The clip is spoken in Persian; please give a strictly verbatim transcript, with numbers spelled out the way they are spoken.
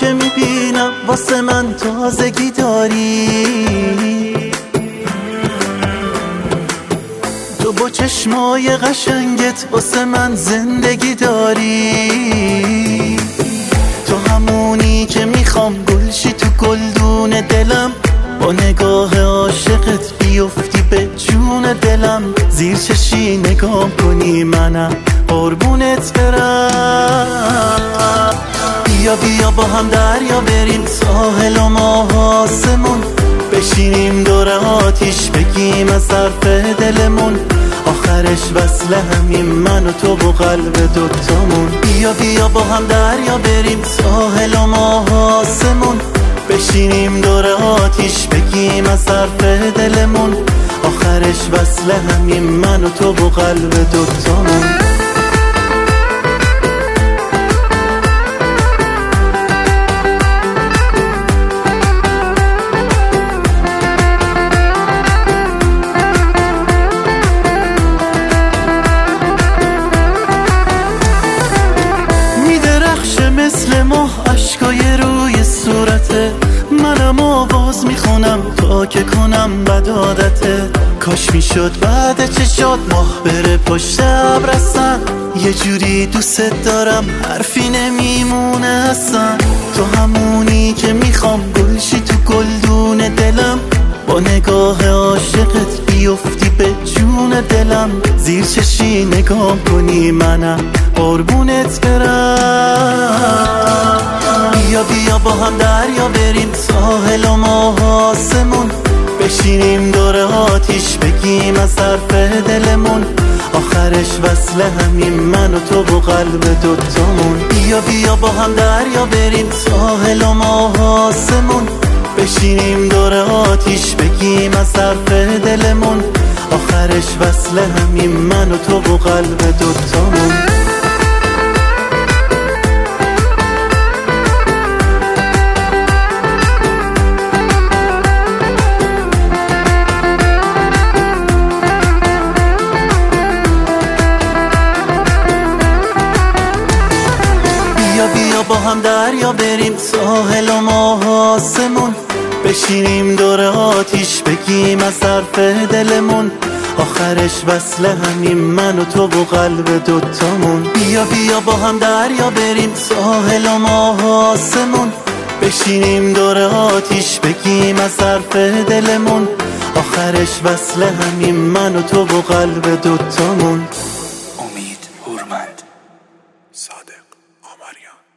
که میبینم واسه من تازگی داری. تو با چشمای قشنگت واسه من زندگی داری. تو همونی که میخوام گلشی تو گلدون دلم، با نگاه عاشقت بیفتی به جون دلم. زیر چشی نگاه کنی منم قربونت برم. بیا بیا با هم دریا بریم، ساحل و ماه آسمون، بشینیم دور آتیش بگیم از حرف دلمون. آخرش وصل همین من و تو و قلب دوتامون. بیا بیا با هم دریا بریم، ساحل و ماه آسمون، بشینیم دور آتیش بگیم از حرف دلمون. آخرش وصل همین من و تو و قلب دوتامون. مثل ماه عشقای روی صورته، منم آواز میخونم تا که کنم بد عادته. کاش میشد بعد چشات ماه بره پشت ابرستن، یه جوری دوست دارم حرفی نمیمونه اصلا. تو همونی که میخوام گلشی تو گلدون دلم، با نگاه عاشقت بیفتی به جون دلم. زیر چشی نگاه کنی منم قربونت برم. بیا بیا با هم دریا بریم، ساحل و ماه آسمون، بشینیم دور آتیش بگیم از حرف دلمون. آخرش وصل همین من و تو و قلب دوتامون. بیا بیا با هم دریا بریم، ساحل و ماه آسمون، بشینیم دور آتیش بگیم از حرف دلمون. آخرش وصل همین من و تو و قلب دوتامون. بیا بیا با هم دریا بریم، ساحل و ماه آسمون، بشینیم دور آتیش بگیم از حرف دلمون. آخرش وصل همین من و تو و قلب دوتامون. بیا بیا با هم دریا بریم، ساحل و ماه آسمون، بشینیم دور آتیش بگیم از حرف دلمون. آخرش وصل همین من و تو و قلب دوتامون. امید هورمند، صادق آمریان.